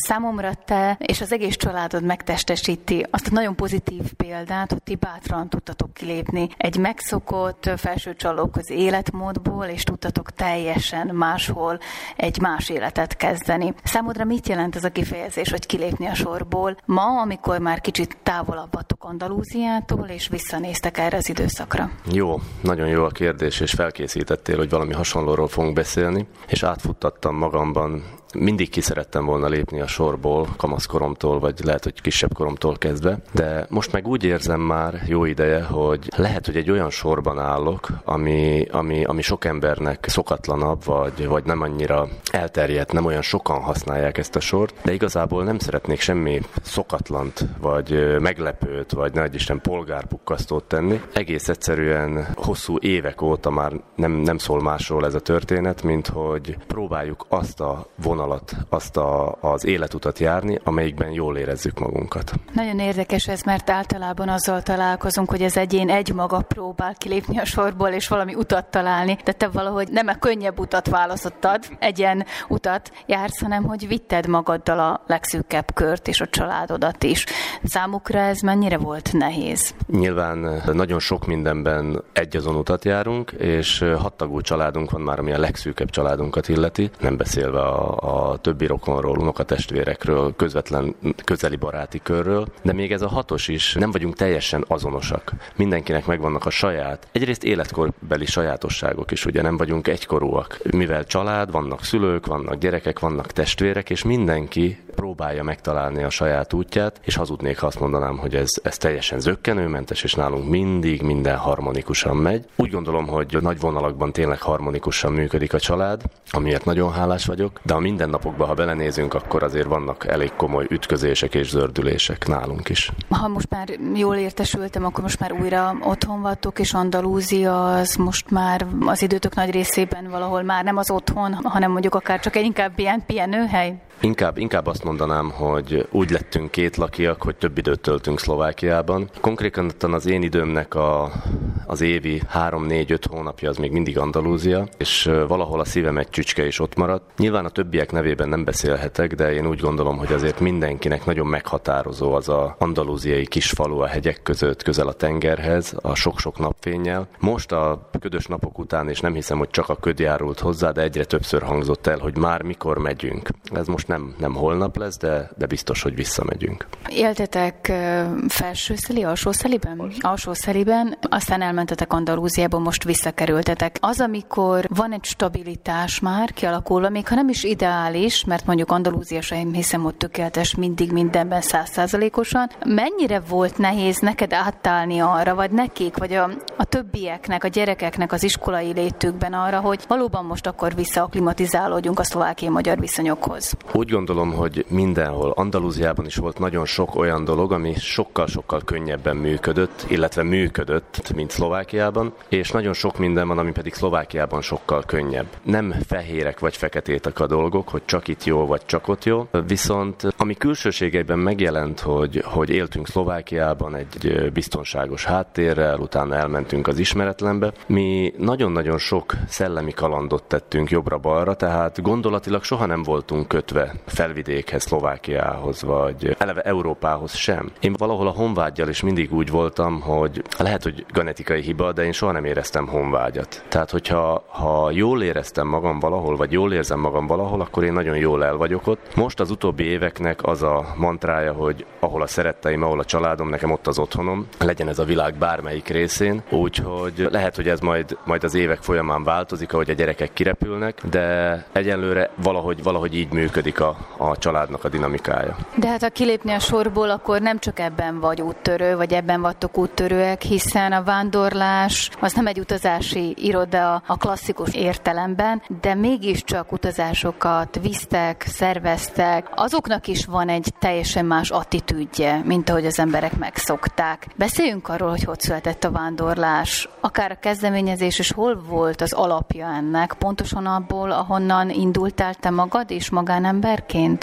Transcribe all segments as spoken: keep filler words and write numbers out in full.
Számomra te és az egész családod megtestesíti azt a nagyon pozitív példát, hogy ti bátran tudtatok kilépni egy megszokott felső csalóközi életmódból, és tudtatok teljesen máshol egy más életet kezdeni. Számodra mit jelent ez a kifejezés, hogy kilépni a sorból ma, amikor már kicsit távolabb vagytok Andalúziától, és visszanéztek erre az időszakra? Jó, nagyon jó a kérdés, és felkészítettél, hogy valami hasonlóról fogunk beszélni, és átfuttattam magamban. Mindig ki szerettem volna lépni a sorból, kamaszkoromtól, vagy lehet, hogy kisebb koromtól kezdve, de most meg úgy érzem már jó ideje, hogy lehet, hogy egy olyan sorban állok, ami, ami, ami sok embernek szokatlanabb, vagy, vagy nem annyira elterjedt, nem olyan sokan használják ezt a sort, de igazából nem szeretnék semmi szokatlant, vagy meglepőt, vagy ne Isten polgárpukkasztót tenni. Egész egyszerűen hosszú évek óta már nem, nem szól másról ez a történet, mint hogy próbáljuk azt a vonalat, azt a, az életutat járni, amelyikben jól érezzük magunkat. Nagyon érdekes ez, mert általában azzal találkozunk, hogy az egyén egymaga próbál kilépni a sorból, és valami utat találni, de te valahogy nem a könnyebb utat választottad, egyen utat jársz, hanem hogy vitted magaddal a legszűkebb kört és a családodat is. Számukra ez mennyire volt nehéz? Nyilván nagyon sok mindenben egyazon utat járunk, és hattagú családunk van már, ami a legszűkebb családunkat illeti, nem beszélve a a többi rokonról, unokatestvérekről, közvetlen közeli baráti körről, de még ez a hatos is, nem vagyunk teljesen azonosak. Mindenkinek megvannak a saját, egyrészt életkorbeli sajátosságok is, ugye nem vagyunk egykorúak. Mivel család, vannak szülők, vannak gyerekek, vannak testvérek, és mindenki próbálja megtalálni a saját útját, és hazudnék, ha azt mondanám, hogy ez, ez teljesen zökkenőmentes, és nálunk mindig minden harmonikusan megy. Úgy gondolom, hogy nagy vonalakban tényleg harmonikusan működik a család, amiért nagyon hálás vagyok, de a mindennapokban, ha belenézünk, akkor azért vannak elég komoly ütközések és zördülések nálunk is. Ha most már jól értesültem, akkor most már újra otthon vagytok, és Andalúzia az most már az időtök nagy részében valahol már nem az otthon, hanem mondjuk akár csak egy inkább ilyen pihenőhely? Inkább, inkább azt mondanám, hogy úgy lettünk kétlakiak, hogy több időt töltünk Szlovákiában. Konkrétan az én időmnek a, az évi három-négy-öt hónapja az még mindig Andalúzia, és valahol a szívem egy csücske is ott maradt. Nyilván a többiek nevében nem beszélhetek, de én úgy gondolom, hogy azért mindenkinek nagyon meghatározó az a andalúziai kisfalu a hegyek között, közel a tengerhez, a sok-sok napfénnyel. Most a ködös napok után, és nem hiszem, hogy csak a köd járult hozzá, de egyre többször hangzott el, hogy már mikor megyünk. Ez most nem, nem holnap lesz, de, de biztos, hogy visszamegyünk. Éltetek felsőszeli, alsószeliben? Alsószeliben, aztán elmentetek Andalúziába, most visszakerültetek. Az, amikor van egy stabilitás már kialakulva, még ha nem is ideális, mert mondjuk Andalúzia sem hiszem, hogy tökéletes mindig mindenben száz százalékosan. Mennyire volt nehéz neked átállni arra, vagy nekik, vagy a, a többieknek, a gyerekeknek az iskolai létükben arra, hogy valóban most akkor visszaaklimatizálódjunk a szlovákiai-magyar viszonyokhoz? Úgy gondolom, hogy mindenhol, Andalúziában is volt nagyon sok olyan dolog, ami sokkal-sokkal könnyebben működött, illetve működött, mint Szlovákiában, és nagyon sok minden van, ami pedig Szlovákiában sokkal könnyebb. Nem fehérek vagy feketétek a dolgok, hogy csak itt jó, vagy csak ott jó, viszont ami külsőségeiben megjelent, hogy, hogy éltünk Szlovákiában egy biztonságos háttérrel, utána elmentünk az ismeretlenbe, mi nagyon-nagyon sok szellemi kalandot tettünk jobbra-balra, tehát gondolatilag soha nem voltunk kötve felvidékhez, Szlovákiához, vagy eleve Európához sem. Én valahol a honvágyal is mindig úgy voltam, hogy lehet, hogy genetikai hiba, de én soha nem éreztem honvágyat. Tehát, hogyha ha jól éreztem magam valahol, vagy jól érzem magam valahol, akkor én nagyon jól el vagyok ott. Most az utóbbi éveknek az a mantrája, hogy ahol a szeretteim, ahol a családom, nekem ott az otthonom, legyen ez a világ bármelyik részén. Úgyhogy lehet, hogy ez majd, majd az évek folyamán változik, ahogy a gyerekek kirepülnek, de egyelőre valahogy, valahogy így működik a, a családnak a dinamikája. De hát ha kilépni a sorból, akkor nem csak ebben vagy úttörő, vagy ebben vagytok úttörőek, hiszen a vándorlás az nem egy utazási iroda a klasszikus értelemben, de mégiscsak utazásokat visztek, szerveztek. Azoknak is van egy teljesen más attitűdje, mint ahogy az emberek megszokták. Beszéljünk arról, hogy hogy született a vándorlás, akár a kezdeményezés, és hol volt az alapja ennek, pontosan abból, ahonnan indultál te magad és magánemberként, hogy vágy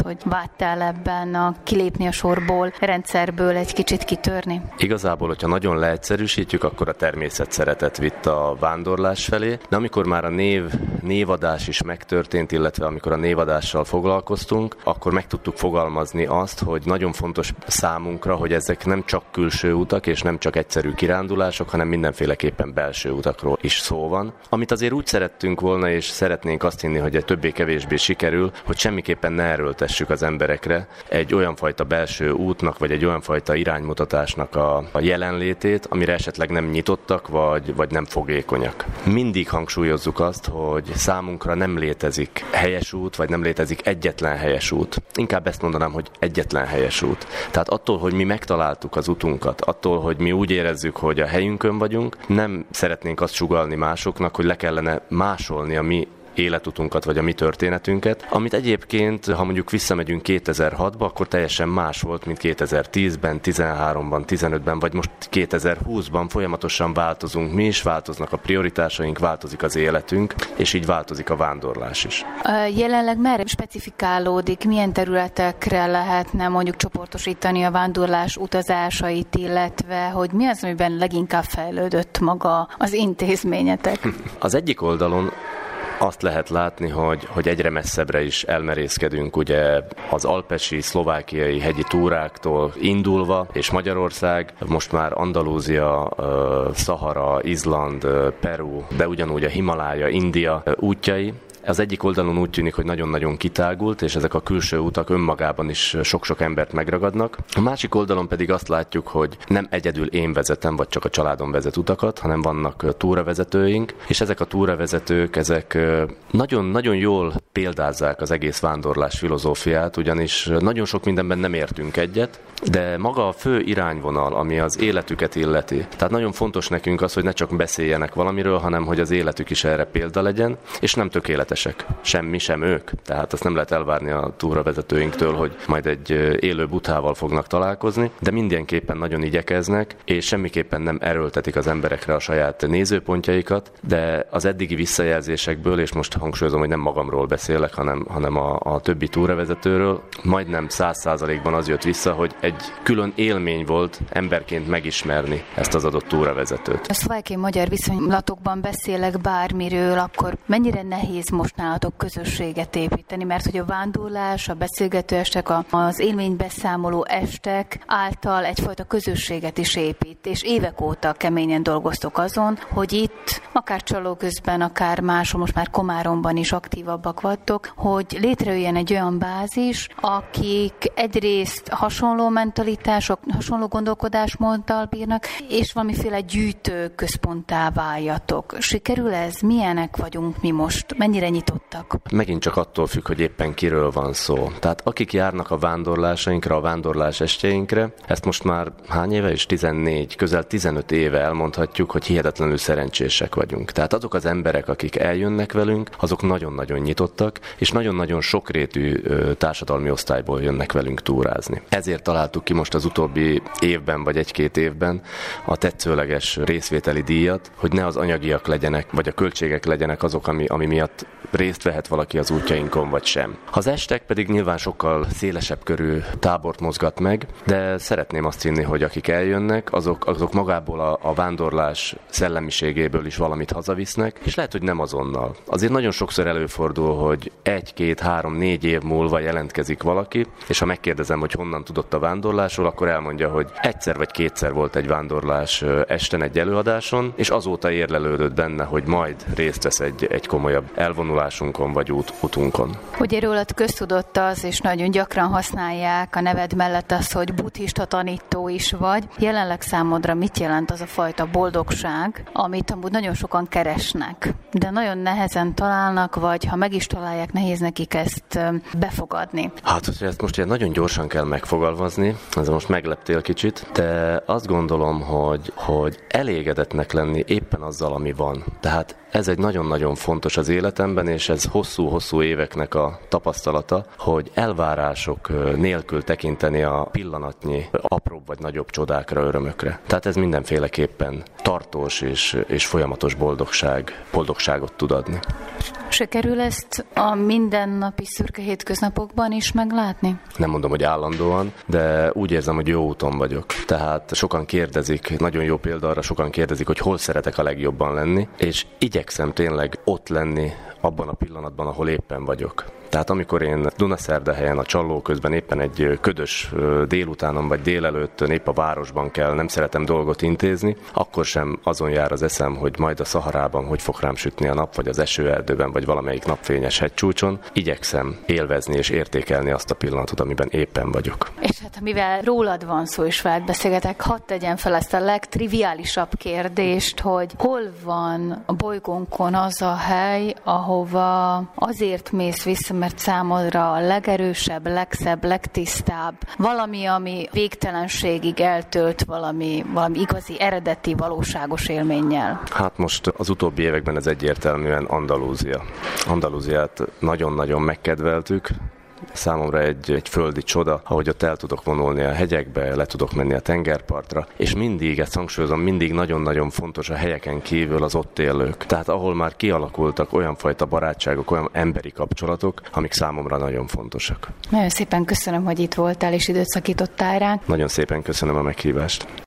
láttál ebben a kilépni a sorból, rendszerből egy kicsit kitörni? Igazából, hogyha nagyon leegyszerűsítjük, akkor a természet szeretet vitt a vándorlás felé, de amikor már a név, névadás is megtörtént, illetve amikor a névadással foglalkoztunk, akkor meg tudtuk fogalmazni azt, hogy nagyon fontos számunkra, hogy ezek nem csak külső utak, és nem csak egyszerű kirándulások, hanem mindenféleképpen belső utakról is szó van. Amit azért úgy szerettünk volna, és szeretnénk azt hinni, hogy egy többé-kevésbé sikerül, hogy semmiképpen ne erőltessük az emberekre egy olyan fajta belső útnak, vagy egy olyan fajta iránymutatásnak a, a jelenlétét, amire esetleg nem nyitottak, vagy, vagy nem fogékonyak. Mindig hangsúlyozzuk azt, hogy számunkra nem létezik helyes út, vagy nem létezik egyetlen helyes út. Inkább ezt mondanám, hogy egyetlen helyes út. Tehát attól, hogy mi megtaláltuk az utunkat, attól, hogy mi úgy érezzük, hogy a helyünkön vagyunk, nem szeretnénk azt sugallni másoknak, hogy le kellene másolni a mi életutunkat, vagy a mi történetünket, amit egyébként, ha mondjuk visszamegyünk kétezer-hatba, akkor teljesen más volt, mint kétezer-tízben, tizenháromban, tizenötben, vagy most kétezer-húszban folyamatosan változunk mi is, változnak a prioritásaink, változik az életünk, és így változik a vándorlás is. Jelenleg merre specifikálódik, milyen területekre lehetne mondjuk csoportosítani a vándorlás utazásait, illetve hogy mi az, amiben leginkább fejlődött maga az intézményetek? Az egyik oldalon azt lehet látni, hogy, hogy egyre messzebbre is elmerészkedünk, ugye az alpesi, szlovákiai hegyi túráktól indulva, és Magyarország, most már Andalúzia, Szahara, Izland, Peru, de ugyanúgy a Himalája, India útjai. Az egyik oldalon úgy tűnik, hogy nagyon-nagyon kitágult, és ezek a külső utak önmagában is sok-sok embert megragadnak. A másik oldalon pedig azt látjuk, hogy nem egyedül én vezetem, vagy csak a családom vezet utakat, hanem vannak túravezetőink, és ezek a túravezetők, ezek nagyon-nagyon jól példázzák az egész vándorlás filozófiát, ugyanis nagyon sok mindenben nem értünk egyet, de maga a fő irányvonal, ami az életüket illeti. Tehát nagyon fontos nekünk az, hogy ne csak beszéljenek valamiről, hanem hogy az életük is erre példa legyen, és nem tökéletesek. Sem mi, sem ők. Tehát azt nem lehet elvárni a túravezetőinktől, hogy majd egy élő buthával fognak találkozni, de mindenképpen nagyon igyekeznek, és semmiképpen nem erőltetik az emberekre a saját nézőpontjaikat, de az eddigi visszajelzésekből, és most hangsúlyozom, hogy nem magamról beszélek, hanem, hanem a, a többi túravezetőről, majdnem száz százalékban az jött vissza, hogy egy külön élmény volt emberként megismerni ezt az adott túravezetőt. A szlovákiai-magyar viszonylatokban beszélek bármiről, akkor mennyire nehéz most nálatok közösséget építeni, mert hogy a vándorlás, a beszélgető estek, az élménybeszámoló estek által egyfajta közösséget is épít, és évek óta keményen dolgoztok azon, hogy itt, akár Csalóközben, akár máshol, most már Komáromban is aktívabbak vagytok, hogy létrejöjjen egy olyan bázis, akik egyrészt hasonló mentalitások, hasonló gondolkodásmóddal bírnak, és valamiféle gyűjtő központtá váljatok. Sikerül ez? Milyenek vagyunk mi most? Mennyire nyitottak? Megint csak attól függ, hogy éppen kiről van szó. Tehát akik járnak a vándorlásainkra, a vándorlás estjeinkre, ezt most már hány éve is? tizennégy, közel tizenöt éve elmondhatjuk, hogy hihetetlenül szerencsések vagyunk. Tehát azok az emberek, akik eljönnek velünk, azok nagyon-nagyon nyitottak, és nagyon-nagyon sokrétű társadalmi osztályból jönnek velünk túrázni. Ezért találtuk ki most az utóbbi évben, vagy egy-két évben a tetszőleges részvételi díjat, hogy ne az anyagiak legyenek, vagy a költségek legyenek azok, ami, ami miatt részt vehet valaki az útjainkon, vagy sem. Az estek pedig nyilván sokkal szélesebb körű tábort mozgat meg, de szeretném azt hinni, hogy akik eljönnek, azok, azok magából a, a vándorlás szellemiségéből is valamit hazavisznek, és lehet, hogy nem azonnal. Azért nagyon sokszor előfordul, hogy egy, két, három, négy év múlva jelentkezik valaki, és ha megkérdezem, hogy honnan tudott a vándorlásról, akkor elmondja, hogy egyszer vagy kétszer volt egy vándorlás esten egy előadáson, és azóta érlelődött benne, hogy majd részt vesz egy, egy komolyabb elvonulásunkon vagy út, utunkon. Ugye rólad köztudott az, és nagyon gyakran használják a neved mellett az, hogy buddhista tanító is vagy. Jelenleg számodra mit jelent az a fajta boldogság, amit amúgy nagyon sokan keresnek, de nagyon nehezen találnak, vagy ha meg is találják, nehéz nekik ezt befogadni? Hát, hogy ezt most ilyen nagyon gyorsan kell megfogalmazni, ezzel most megleptél kicsit, de azt gondolom, hogy, hogy elégedetnek lenni éppen azzal, ami van. Tehát ez egy nagyon-nagyon fontos az életemben, és ez hosszú-hosszú éveknek a tapasztalata, hogy elvárások nélkül tekinteni a pillanatnyi apróbb vagy nagyobb csodákra, örömökre. Tehát ez mindenféleképpen tartós és, és folyamatos boldogság, boldogságot tud adni. Sikerül ezt a mindennapi szürke hétköznapokban is meglátni? Nem mondom, hogy állandóan, de úgy érzem, hogy jó úton vagyok. Tehát sokan kérdezik, nagyon jó példa arra, sokan kérdezik, hogy hol szeretek a legjobban lenni, és igyekszem tényleg ott lenni abban a pillanatban, ahol éppen vagyok. Tehát amikor én Dunaszerdahelyen a Csalló közben éppen egy ködös délutánon vagy délelőtt épp a városban kell, nem szeretem dolgot intézni, akkor sem azon jár az eszem, hogy majd a Szaharában hogy fog rám sütni a nap, vagy az esőerdőben, vagy valamelyik napfényes hegycsúcson. Igyekszem élvezni és értékelni azt a pillanatot, amiben éppen vagyok. És hát mivel rólad van szó és veled beszélgetek, hadd tegyem fel ezt a legtriviálisabb kérdést, hogy hol van a bolygónkon az a hely, ahova azért mész vissza, mert számodra a legerősebb, legszebb, legtisztább, valami, ami végtelenségig eltölt valami, valami igazi, eredeti, valóságos élménnyel. Hát most az utóbbi években ez egyértelműen Andalúzia. Andalúziát nagyon-nagyon megkedveltük. Számomra egy, egy földi csoda, ahogy ott el tudok vonulni a hegyekbe, le tudok menni a tengerpartra, és mindig, ezt hangsúlyozom, mindig nagyon-nagyon fontos a helyeken kívül az ott élők. Tehát ahol már kialakultak olyan fajta barátságok, olyan emberi kapcsolatok, amik számomra nagyon fontosak. Nagyon szépen köszönöm, hogy itt voltál és időt szakítottál ránk. Nagyon szépen köszönöm a meghívást.